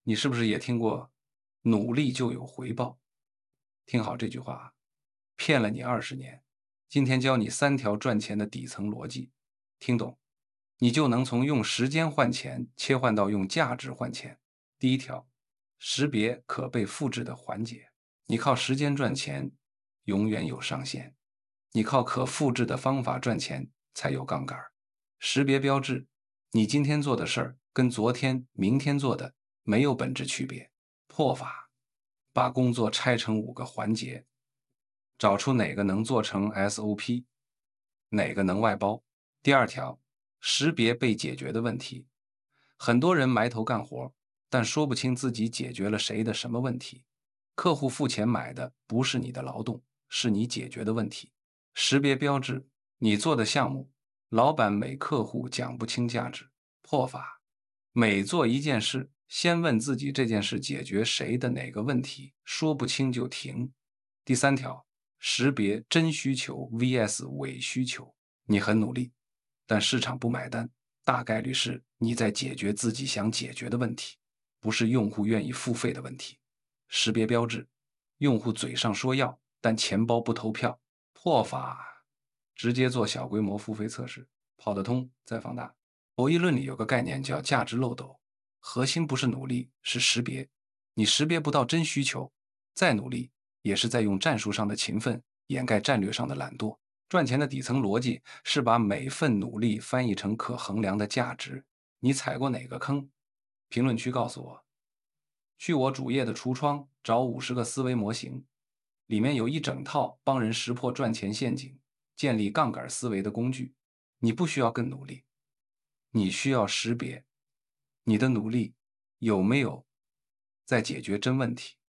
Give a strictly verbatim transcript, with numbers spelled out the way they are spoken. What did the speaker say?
你是不是也听过“努力就有回报”？听好这句话，骗了你二十年，今天教你三条赚钱的底层逻辑，听懂，你就能从用时间换钱切换到用价值换钱。第一条，识别可被复制的环节。你靠时间赚钱，永远有上限；你靠可复制的方法赚钱，才有杠杆。识别标志，你今天做的事儿跟昨天、明天做的没有本质区别。破法，把工作拆成五个环节，找出哪个能做成 S O P，哪个能外包。第二条，识别被解决的问题。很多人埋头干活，但说不清自己解决了谁的什么问题。客户付钱买的不是你的劳动，是你解决的问题。识别标志，你做的项目，老板每客户讲不清价值。破法，每做一件事，先问自己这件事解决谁的哪个问题，说不清就停。第三条，识别真需求 V S 伪需求。你很努力，但市场不买单，大概率是你在解决自己想解决的问题，不是用户愿意付费的问题。识别标志，用户嘴上说要，但钱包不投票。破法，直接做小规模付费测试，跑得通再放大。博弈论里有个概念叫价值漏斗，核心不是努力，是识别。你识别不到真需求，再努力也是在用战术上的勤奋掩盖战略上的懒惰。赚钱的底层逻辑是把每份努力翻译成可衡量的价值。你踩过哪个坑？评论区告诉我。去我主页的橱窗找五十个思维模型，里面有一整套帮人识破赚钱陷阱、建立杠杆思维的工具。你不需要更努力，你需要识别你的努力有没有在解决真问题。